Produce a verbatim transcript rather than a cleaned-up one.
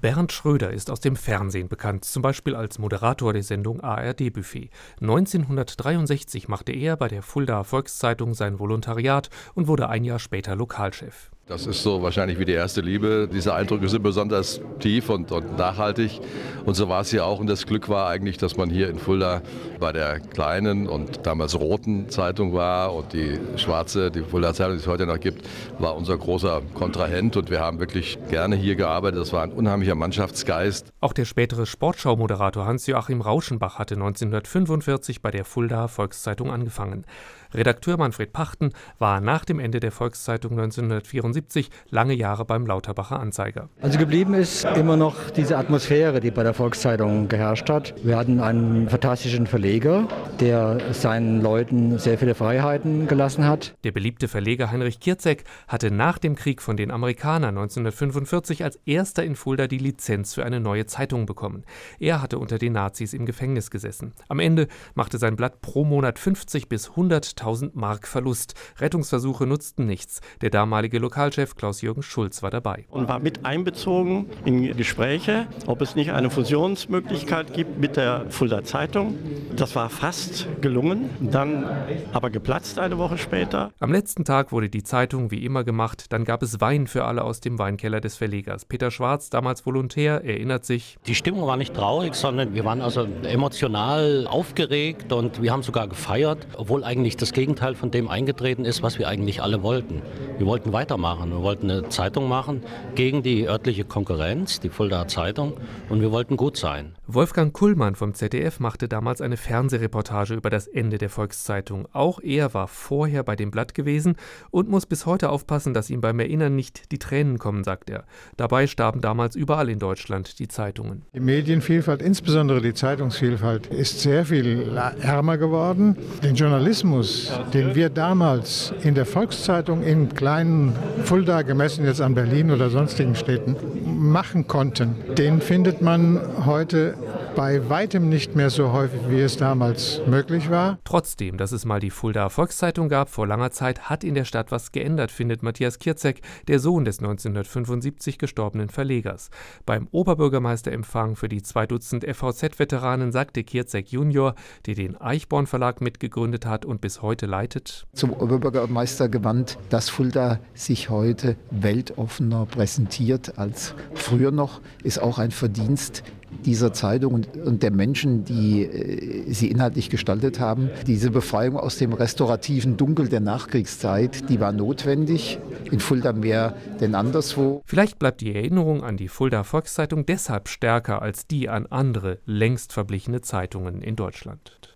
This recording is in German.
Bernd Schröder ist aus dem Fernsehen bekannt, zum Beispiel als Moderator der Sendung A R D-Buffet. neunzehnhundertdreiundsechzig machte er bei der Fuldaer Volkszeitung sein Volontariat und wurde ein Jahr später Lokalchef. Das ist so wahrscheinlich wie die erste Liebe. Diese Eindrücke sind besonders tief und, und nachhaltig. Und so war es hier auch. Und das Glück war eigentlich, dass man hier in Fulda bei der kleinen und damals roten Zeitung war. Und die schwarze, die Fuldaer Zeitung, die es heute noch gibt, war unser großer Kontrahent. Und wir haben wirklich gerne hier gearbeitet. Das war ein unheimlicher Mannschaftsgeist. Auch der spätere Sportschau-Moderator Hans-Joachim Rauschenbach hatte neunzehnhundertfünfundvierzig bei der Fuldaer Volkszeitung angefangen. Redakteur Manfred Pachten war nach dem Ende der Volkszeitung neunzehnhundertvierundsiebzig lange Jahre beim Lauterbacher Anzeiger. Also geblieben ist immer noch diese Atmosphäre, die bei der Volkszeitung geherrscht hat. Wir hatten einen fantastischen Verleger, der seinen Leuten sehr viele Freiheiten gelassen hat. Der beliebte Verleger Heinrich Kierzek hatte nach dem Krieg von den Amerikanern neunzehnhundertfünfundvierzig als erster in Fulda die Lizenz für eine neue Zeitung bekommen. Er hatte unter den Nazis im Gefängnis gesessen. Am Ende machte sein Blatt pro Monat fünfzig bis hunderttausend Mark Verlust. Rettungsversuche nutzten nichts. Der damalige Lokalchef Klaus-Jürgen Schulz war dabei. Und war mit einbezogen in Gespräche, ob es nicht eine Fusionsmöglichkeit gibt mit der Fuldaer Zeitung. Das war fast gelungen, dann aber geplatzt eine Woche später. Am letzten Tag wurde die Zeitung wie immer gemacht. Dann gab es Wein für alle aus dem Weinkeller des Verlegers. Peter Schwarz, damals Volontär, erinnert sich: Die Stimmung war nicht traurig, sondern wir waren also emotional aufgeregt und wir haben sogar gefeiert, obwohl eigentlich das Gegenteil von dem eingetreten ist, was wir eigentlich alle wollten. Wir wollten weitermachen. Wir wollten eine Zeitung machen gegen die örtliche Konkurrenz, die Fuldaer Zeitung, und wir wollten gut sein. Wolfgang Kullmann vom Z D F machte damals eine Fernsehreportage über das Ende der Volkszeitung. Auch er war vorher bei dem Blatt gewesen und muss bis heute aufpassen, dass ihm beim Erinnern nicht die Tränen kommen, sagt er. Dabei starben damals überall in Deutschland die Zeitungen. Die Medienvielfalt, insbesondere die Zeitungsvielfalt, ist sehr viel ärmer geworden. Den Journalismus, den wir damals in der Volkszeitung in kleinen Fulda, gemessen jetzt an Berlin oder sonstigen Städten, machen konnten, den findet man heute bei weitem nicht mehr so häufig, wie es damals möglich war. Trotzdem, dass es mal die Fuldaer Volkszeitung gab, vor langer Zeit hat in der Stadt was geändert, findet Matthias Kierzek, der Sohn des neunzehnhundertfünfundsiebzig gestorbenen Verlegers. Beim Oberbürgermeisterempfang für die zwei Dutzend F V Z-Veteranen sagte Kierzek Junior, der den Eichborn Verlag mitgegründet hat und bis heute leitet: Zum Oberbürgermeister gewandt, dass Fulda sich heute weltoffener präsentiert als früher noch, ist auch ein Verdienst dieser Zeitung und, und der Menschen, die äh, sie inhaltlich gestaltet haben. Diese Befreiung aus dem restaurativen Dunkel der Nachkriegszeit, die war notwendig, in Fulda mehr denn anderswo. Vielleicht bleibt die Erinnerung an die Fuldaer Volkszeitung deshalb stärker als die an andere, längst verblichene Zeitungen in Deutschland.